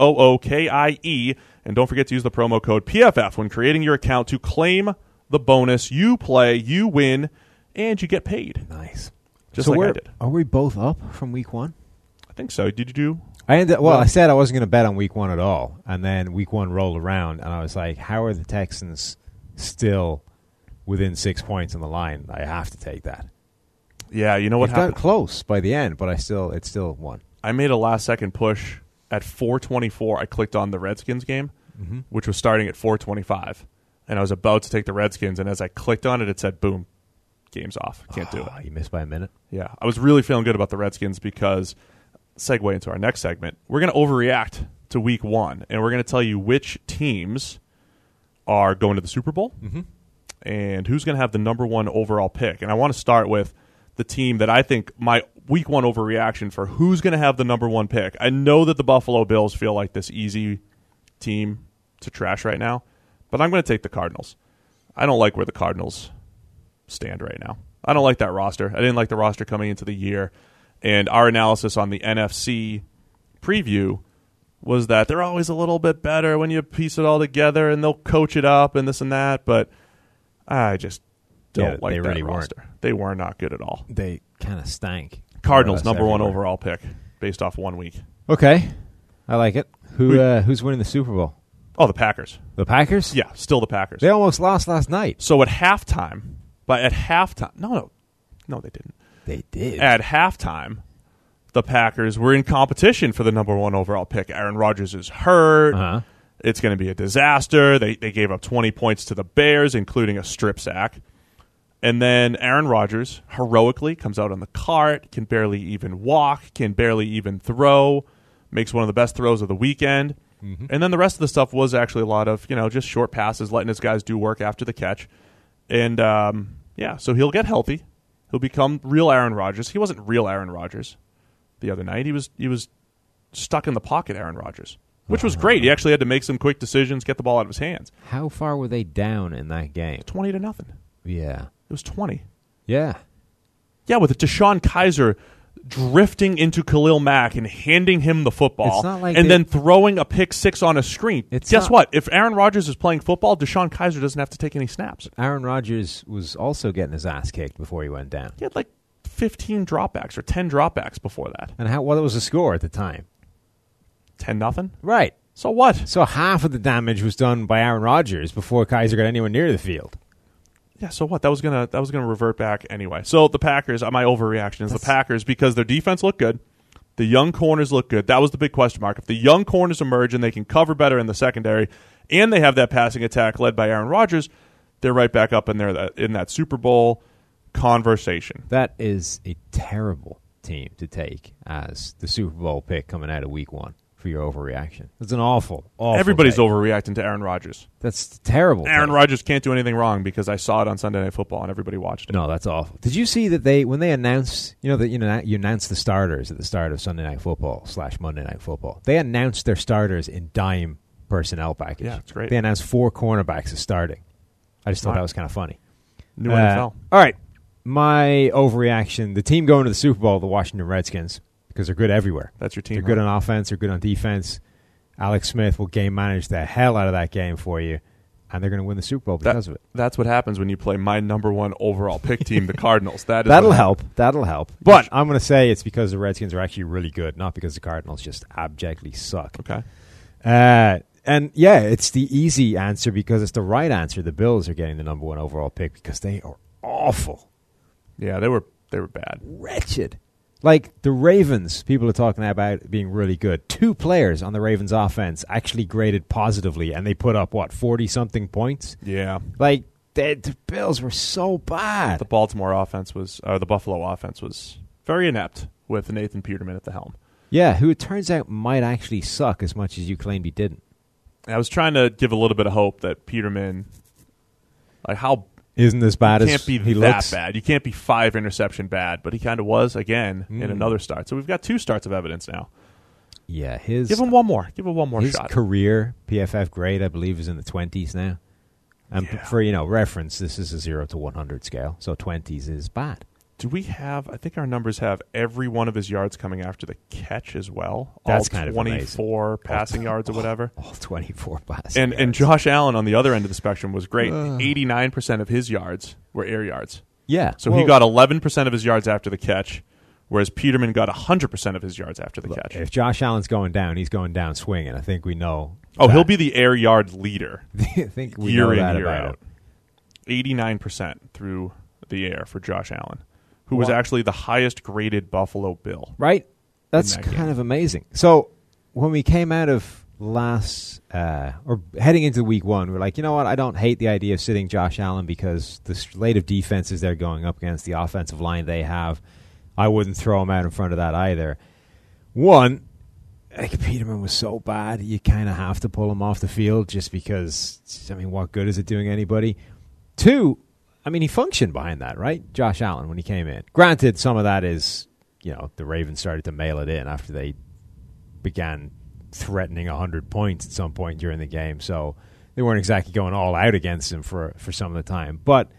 And don't forget to use the promo code PFF when creating your account to claim the bonus. You play, you win, and you get paid. Nice. Just so like I did. Are we both up from week one? I think so. Did you do? I said I wasn't going to bet on week one at all. And then week one rolled around, and I was like, how are the Texans still within 6 points on the line? I have to take that. Yeah, you know what happened? It got close by the end, but it still won. I made a last-second push at 4:24. I clicked on the Redskins game, which was starting at 4:25, and I was about to take the Redskins, and as I clicked on it, it said, boom, game's off. Can't do it. You missed by a minute? Yeah, I was really feeling good about the Redskins because, segue into our next segment, we're going to overreact to week one, and we're going to tell you which teams are going to the Super Bowl and who's going to have the number one overall pick. And I want to start with the team that I think my week one overreaction for who's going to have the number one pick. I know that the Buffalo Bills feel like this easy team to trash right now, but I'm going to take the Cardinals. I don't like where the Cardinals stand right now. I don't like that roster. I didn't like the roster coming into the year. And our analysis on the NFC preview was that they're always a little bit better when you piece it all together, and they'll coach it up and this and that, but I just don't like that really roster. They were not good at all. They kind of stank. Cardinals, number one overall pick based off 1 week. Okay. I like it. Who's winning the Super Bowl? Oh, the Packers. The Packers? Yeah, still the Packers. They almost lost last night. So at halftime, no, they didn't. They did. At halftime, the Packers were in competition for the number one overall pick. Aaron Rodgers is hurt. Uh-huh. It's going to be a disaster. They gave up 20 points to the Bears, including a strip sack. And then Aaron Rodgers heroically comes out on the cart, can barely even walk, can barely even throw, makes one of the best throws of the weekend. And then the rest of the stuff was actually a lot of, just short passes, letting his guys do work after the catch. And, so he'll get healthy. He'll become real Aaron Rodgers. He wasn't real Aaron Rodgers the other night. He was stuck in the pocket Aaron Rodgers, which was great. He actually had to make some quick decisions, get the ball out of his hands. How far were they down in that game? 20-0. Yeah. It was 20. Yeah. Yeah, with DeShone Kizer drifting into Khalil Mack and handing him the football then throwing a pick six on a screen. Guess what? If Aaron Rodgers is playing football, DeShone Kizer doesn't have to take any snaps. Aaron Rodgers was also getting his ass kicked before he went down. He had like 15 dropbacks or 10 dropbacks before that. And what was the score at the time? 10-0? Right. So what? So half of the damage was done by Aaron Rodgers before Kizer got anywhere near the field. Yeah, so what? That was gonna revert back anyway. So the Packers, my overreaction is the Packers because their defense looked good. The young corners look good. That was the big question mark. If the young corners emerge and they can cover better in the secondary and they have that passing attack led by Aaron Rodgers, they're right back up in there in that Super Bowl conversation. That is a terrible team to take as the Super Bowl pick coming out of week one for your overreaction. It's an awful Everybody's take. Overreacting to Aaron Rodgers. That's terrible. Aaron Rodgers can't do anything wrong because I saw it on Sunday Night Football and everybody watched it. No, that's awful. Did you see that when they announced, you announce the starters at the start of Sunday Night Football / Monday Night Football. They announced their starters in dime personnel package. Yeah, it's great. They announced 4 cornerbacks as starting. I just thought that was kind of funny. New NFL. All right. My overreaction, the team going to the Super Bowl, the Washington Redskins, because they're good everywhere. That's your team. They're good on offense. They're good on defense. Alex Smith will game manage the hell out of that game for you. and they're going to win the Super Bowl because of it. That's what happens when you play my number one overall pick team, the Cardinals. That'll help. That'll help. But I'm going to say it's because the Redskins are actually really good, not because the Cardinals just abjectly suck. Okay. And yeah, it's the easy answer because it's the right answer. The Bills are getting the number one overall pick because they are awful. Yeah, they were bad. Wretched. Like the Ravens, people are talking about being really good. 2 players on the Ravens offense actually graded positively, and they put up, 40-something points? Yeah. Like, the Bills were so bad. The Buffalo offense was very inept with Nathan Peterman at the helm. Yeah, who it turns out might actually suck as much as you claimed he didn't. I was trying to give a little bit of hope that Peterman, how isn't as bad as he looks. Bad. You can't be 5 interception bad, but he kind of was again in another start. So we've got 2 starts of evidence now. Yeah, give him one more. Give him one more his shot. His career PFF grade, I believe, is in the 20s now. And for reference, this is a 0 to 100 scale, so 20s is bad. Do we have? I think our numbers have every one of his yards coming after the catch as well. That's all kind 24 of passing yards or whatever. All 24 passing yards. And Josh Allen on the other end of the spectrum was great. 89% of his yards were air yards. Yeah. So he got 11% of his yards after the catch, whereas Peterman got 100% of his yards after the catch. If Josh Allen's going down, he's going down swinging. I think we know. He'll be the air yard leader. I think we know that about it. 89% through the air for Josh Allen, who was actually the highest graded Buffalo Bill. Right? That's kind of amazing. So when we came out of or heading into week 1, we're like, you know what? I don't hate the idea of sitting Josh Allen because the slate of defenses they're going up against, the offensive line they have, I wouldn't throw him out in front of that either. One, Peterman was so bad, you kind of have to pull him off the field just because, what good is it doing anybody? 2, he functioned behind that, right? Josh Allen, when he came in. Granted, some of that is, the Ravens started to mail it in after they began threatening 100 points at some point during the game. So they weren't exactly going all out against him for some of the time. But,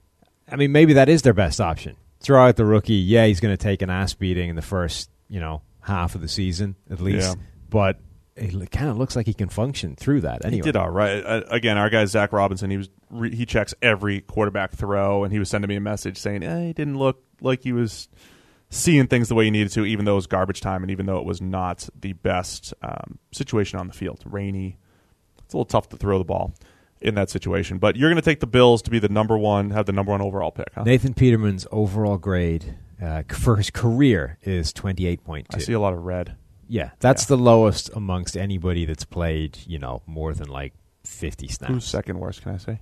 maybe that is their best option. Throw out the rookie. Yeah, he's going to take an ass beating in the first, half of the season at least. Yeah. But it kind of looks like he can function through that anyway. He did all right. Again, our guy Zach Robinson, he checks every quarterback throw, and he was sending me a message saying he didn't look like he was seeing things the way he needed to, even though it was garbage time and even though it was not the best situation on the field. Rainy. It's a little tough to throw the ball in that situation. But you're going to take the Bills to be the number one overall pick, huh? Nathan Peterman's overall grade for his career is 28.2. I see a lot of red. Yeah, that's the lowest amongst anybody that's played, more than 50 snaps. Who's second worst, can I say?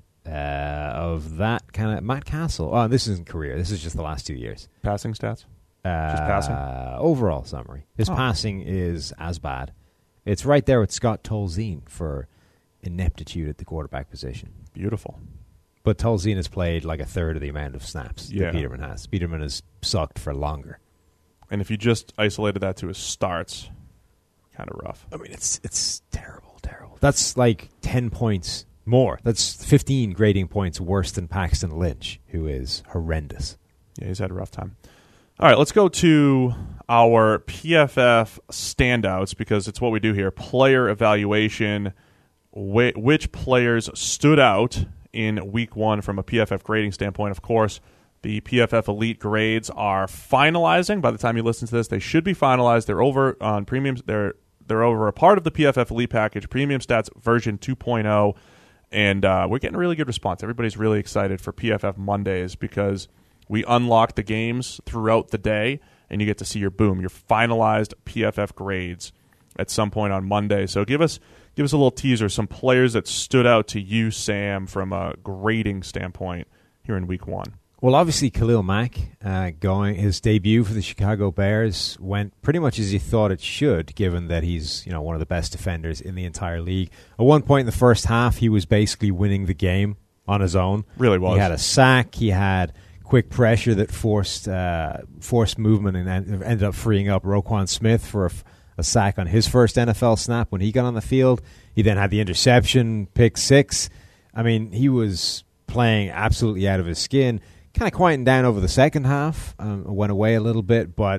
Of that kind of Matt Castle. Oh, this isn't career. This is just the last 2 years. Passing stats? Just passing? Overall summary. His passing is as bad. It's right there with Scott Tolzien for ineptitude at the quarterback position. Beautiful. But Tolzien has played a third of the amount of snaps that Peterman has. Peterman has sucked for longer. And if you just isolated that to his starts, kind of rough. It's terrible. That's 10 points more. That's 15 grading points worse than Paxton Lynch, who is horrendous. Yeah, he's had a rough time. All right, let's go to our PFF standouts because it's what we do here. Player evaluation. Which players stood out in Week 1 from a PFF grading standpoint? Of course, the PFF Elite grades are finalizing. By the time you listen to this, they should be finalized. They're over on premiums. They're over a part of the PFF Elite package, Premium Stats version 2.0, and we're getting a really good response. Everybody's really excited for PFF Mondays because we unlock the games throughout the day, and you get to see your finalized PFF grades at some point on Monday. So give us a little teaser, some players that stood out to you, Sam, from a grading standpoint here in Week 1. Well, obviously, Khalil Mack his debut for the Chicago Bears went pretty much as he thought it should, given that he's one of the best defenders in the entire league. At one point in the first half, he was basically winning the game on his own. Really was. He had a sack. He had quick pressure that forced movement and ended up freeing up Roquan Smith for a sack on his first NFL snap when he got on the field. He then had the interception, pick 6. He was playing absolutely out of his skin. Kind of quieting down over the second half, went away a little bit, but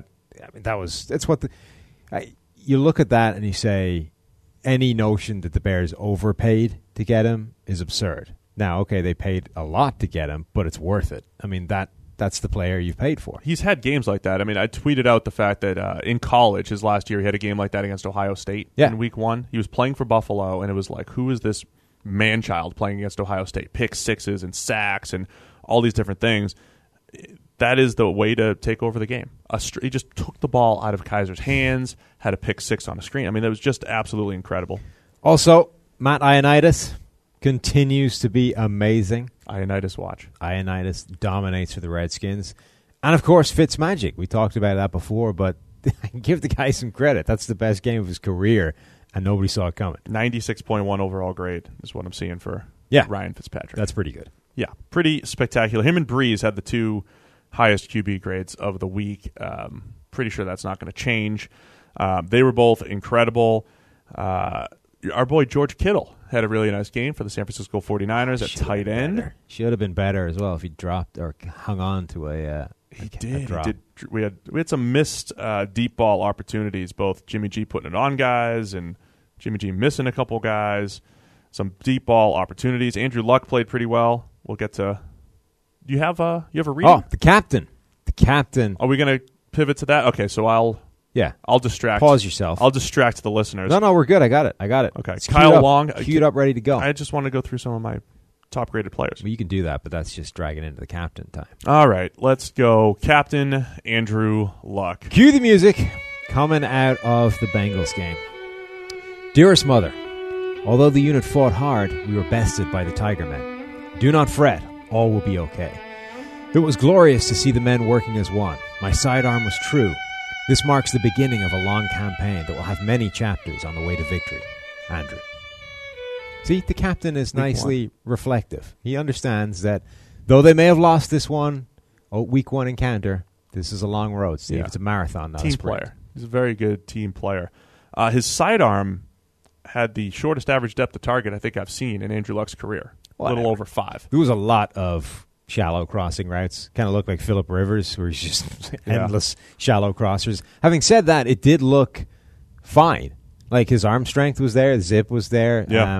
you look at that and you say any notion that the Bears overpaid to get him is absurd. Now, okay, they paid a lot to get him, but it's worth it. I mean, that's the player you've paid for. He's had games like that. I mean, I tweeted out the fact that in college, his last year, he had a game like that against Ohio State in week 1. He was playing for Buffalo, and it was like, who is this man-child playing against Ohio State? Pick sixes and sacks and all these different things. That is the way to take over the game. He just took the ball out of Kaiser's hands, had a pick six on a screen. I mean, it was just absolutely incredible. Also, Matt Ioannidis continues to be amazing. Ioannidis watch. Ioannidis dominates for the Redskins. And, of course, Fitzmagic. We talked about that before, but I can give the guy some credit. That's the best game of his career, and nobody saw it coming. 96.1 overall grade is what I'm seeing for Ryan Fitzpatrick. That's pretty good. Yeah, pretty spectacular. Him and Breeze had the 2 highest QB grades of the week. Pretty sure that's not going to change. They were both incredible. Our boy George Kittle had a really nice game for the San Francisco 49ers at tight end. Should have been better as well if he dropped or hung on to a drop. We had some missed deep ball opportunities, both Jimmy G putting it on guys and Jimmy G missing a couple guys. Some deep ball opportunities. Andrew Luck played pretty well. We'll get to. Do you have a reading? Oh, the captain. The captain. Are we going to pivot to that? Okay, so I'll distract. Pause yourself. I'll distract the listeners. No, we're good. I got it. Okay, It's Kyle Long. Queued up, ready to go. I just want to go through some of my top-graded players. Well, you can do that, but that's just dragging into the captain time. All right, let's go. Captain Andrew Luck. Cue the music coming out of the Bengals game. Dearest mother, although the unit fought hard, we were bested by the Tiger Men. Do not fret. All will be okay. It was glorious to see the men working as one. My sidearm was true. This marks the beginning of a long campaign that will have many chapters on the way to victory. Andrew. See, the captain is nicely reflective. He understands that though they may have lost this one, week 1 encounter, this is a long road, Steve. It's a marathon, not a sprint. Player. He's a very good team player. His sidearm had the shortest average depth of target I think I've seen in Andrew Luck's career. A little over 5. There was a lot of shallow crossing routes. Kind of looked like Phillip Rivers, where he's just endless shallow crossers. Having said that, it did look fine. Like his arm strength was there, the zip was there. Yeah.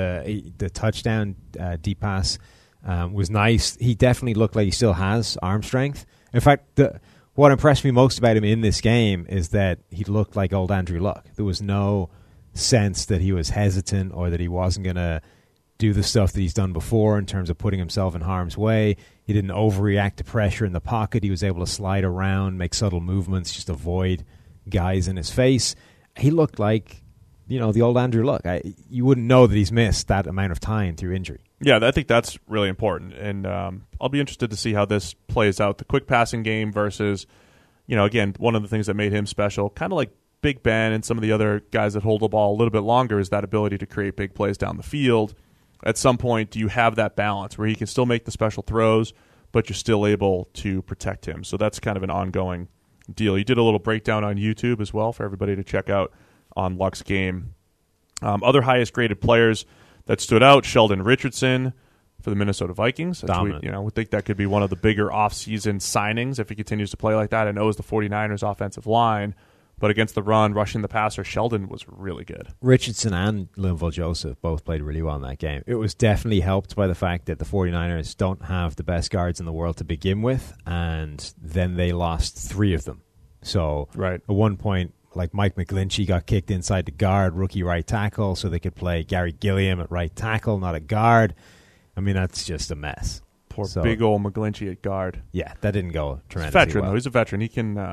The touchdown deep pass was nice. He definitely looked like he still has arm strength. In fact, what impressed me most about him in this game is that he looked like old Andrew Luck. There was no sense that he was hesitant or that he wasn't going to do the stuff that he's done before in terms of putting himself in harm's way. He didn't overreact to pressure in the pocket. He was able to slide around, make subtle movements, just avoid guys in his face. He looked like, the old Andrew Luck. You wouldn't know that he's missed that amount of time through injury. Yeah, I think that's really important. And I'll be interested to see how this plays out. The quick passing game versus, again, one of the things that made him special, kind of like Big Ben and some of the other guys that hold the ball a little bit longer, is that ability to create big plays down the field. At some point, do you have that balance where he can still make the special throws, but you're still able to protect him? So that's kind of an ongoing deal. You did a little breakdown on YouTube as well for everybody to check out on Luck's game. Other highest graded players that stood out, Sheldon Richardson for the Minnesota Vikings. Dominant. We think that could be one of the bigger offseason signings if he continues to play like that. I know it's the 49ers offensive line, but against the run, rushing the passer, Sheldon was really good. Richardson and Linval Joseph both played really well in that game. It was definitely helped by the fact that the 49ers don't have the best guards in the world to begin with, and then they lost 3 of them. So at one point, like Mike McGlinchey got kicked inside the guard, rookie right tackle, so they could play Gary Gilliam at right tackle, not at guard. I mean, that's just a mess. Poor big old McGlinchey at guard. Yeah, that didn't go tremendously He's a veteran, well. Though. He's a veteran. He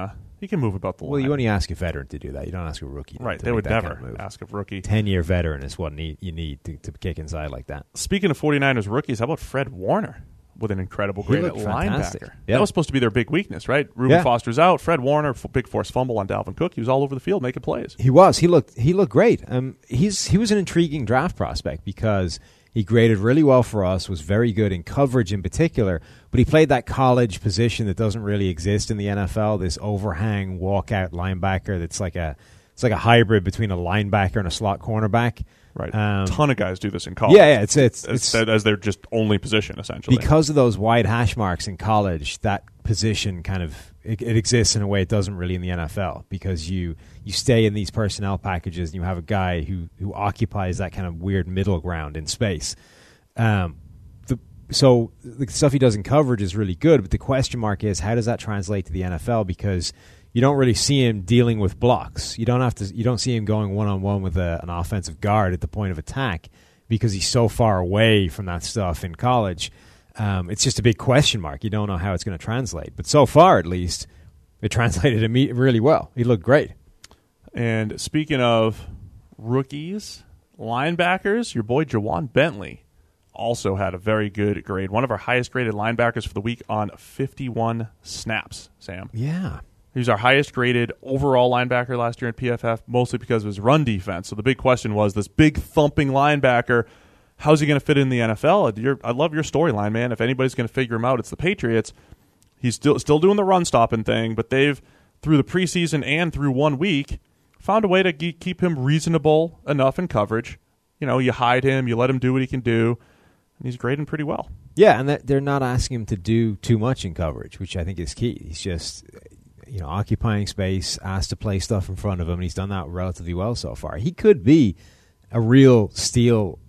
can move about the line. Well, you only ask a veteran to do that. You don't ask a rookie. Right. They would never ask a rookie. 10-year veteran is what you need to kick inside like that. Speaking of 49ers rookies, how about Fred Warner with an incredible grade at linebacker? Yep. That was supposed to be their big weakness, right? Reuben Foster's out. Fred Warner, big force fumble on Dalvin Cook. He was all over the field making plays. He was. He looked great. He was an intriguing draft prospect because he graded really well for us, was very good in coverage in particular, but he played that college position that doesn't really exist in the NFL, this overhang walkout linebacker that's like a hybrid between a linebacker and a slot cornerback. Right. A ton of guys do this in college. Yeah, it's as their just only position, essentially. Because of those wide hash marks in college, that position kind of it exists in a way it doesn't really in the NFL, because you stay in these personnel packages and you have a guy who occupies that kind of weird middle ground in space. So the stuff he does in coverage is really good, but the question mark is, how does that translate to the NFL? Because you don't really see him dealing with blocks. You don't see him going one-on-one with an offensive guard at the point of attack, because he's so far away from that stuff in college. It's just a big question mark. You don't know how it's going to translate. But so far, at least, it translated really well. He looked great. And speaking of rookies, linebackers, your boy Jawan Bentley also had a very good grade. One of our highest graded linebackers for the week on 51 snaps, Sam. Yeah. He was our highest graded overall linebacker last year in PFF, mostly because of his run defense. So the big question was, this big thumping linebacker, how's he going to fit in the NFL? I love your storyline, man. If anybody's going to figure him out, it's the Patriots. He's still doing the run stopping thing, but they've, through the preseason and through 1 week, found a way to keep him reasonable enough in coverage. You hide him, you let him do what he can do, and he's grading pretty well. Yeah, and they're not asking him to do too much in coverage, which I think is key. He's just occupying space, asked to play stuff in front of him, and he's done that relatively well so far. He could be a real steal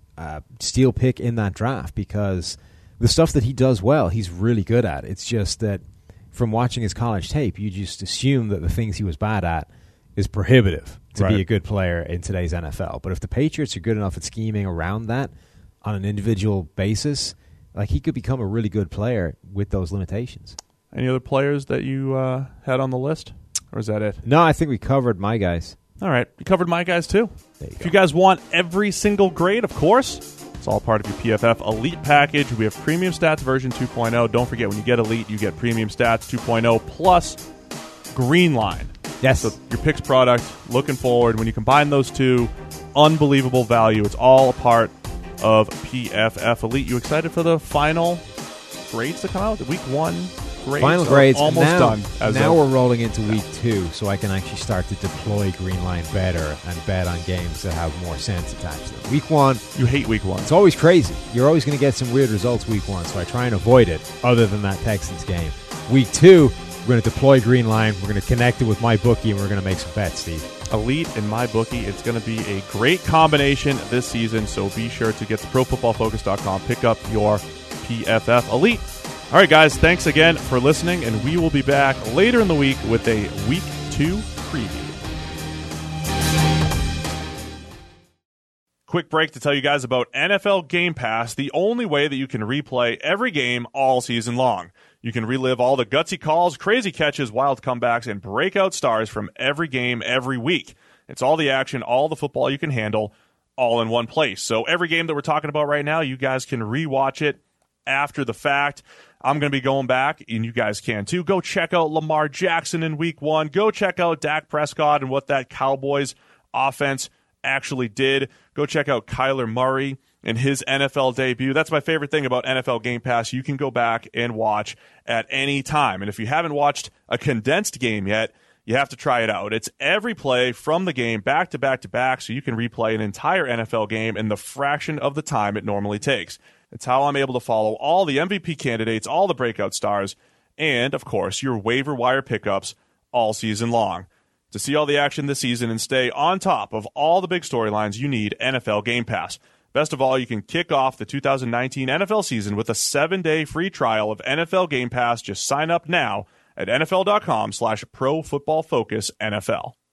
pick in that draft, because the stuff that he does well, he's really good at. It's just that from watching his college tape, you just assume that the things he was bad at is prohibitive to be a good player in today's NFL. But if the Patriots are good enough at scheming around that on an individual basis, he could become a really good player with those limitations. Any other players that you had on the list, or is that it? No, I think we covered my guys. All right. You covered my guys, too. If you guys want every single grade, of course, it's all part of your PFF Elite package. We have Premium Stats version 2.0. Don't forget, when you get Elite, you get Premium Stats 2.0 plus Green Line. Yes. So your picks product, looking forward. When you combine those two, unbelievable value. It's all a part of PFF Elite. You excited for the final grades to come out? The week 1 grades. Final grades almost done. Now we're rolling into week 2, so I can actually start to deploy Green Line better and bet on games that have more sense attached to them. Week 1. You hate week 1. It's always crazy. You're always going to get some weird results week 1, so I try and avoid it, other than that Texans game. Week 2, we're going to deploy Green Line. We're going to connect it with MyBookie, and we're going to make some bets, Steve. Elite and MyBookie. It's going to be a great combination this season, so be sure to get to ProFootballFocus.com. Pick up your PFF Elite. All right, guys, thanks again for listening, and we will be back later in the week with a Week 2 preview. Quick break to tell you guys about NFL Game Pass, the only way that you can replay every game all season long. You can relive all the gutsy calls, crazy catches, wild comebacks, and breakout stars from every game every week. It's all the action, all the football you can handle, all in one place. So every game that we're talking about right now, you guys can rewatch it after the fact. I'm going to be going back, and you guys can too. Go check out Lamar Jackson in week 1. Go check out Dak Prescott and what that Cowboys offense actually did. Go check out Kyler Murray in his NFL debut. That's my favorite thing about NFL Game Pass. You can go back and watch at any time. And if you haven't watched a condensed game yet, you have to try it out. It's every play from the game back to back to back, so you can replay an entire NFL game in the fraction of the time it normally takes. It's how I'm able to follow all the MVP candidates, all the breakout stars, and, of course, your waiver wire pickups all season long. To see all the action this season and stay on top of all the big storylines, you need NFL Game Pass. Best of all, you can kick off the 2019 NFL season with a 7-day free trial of NFL Game Pass. Just sign up now at NFL.com/ProFootballFocusNFL.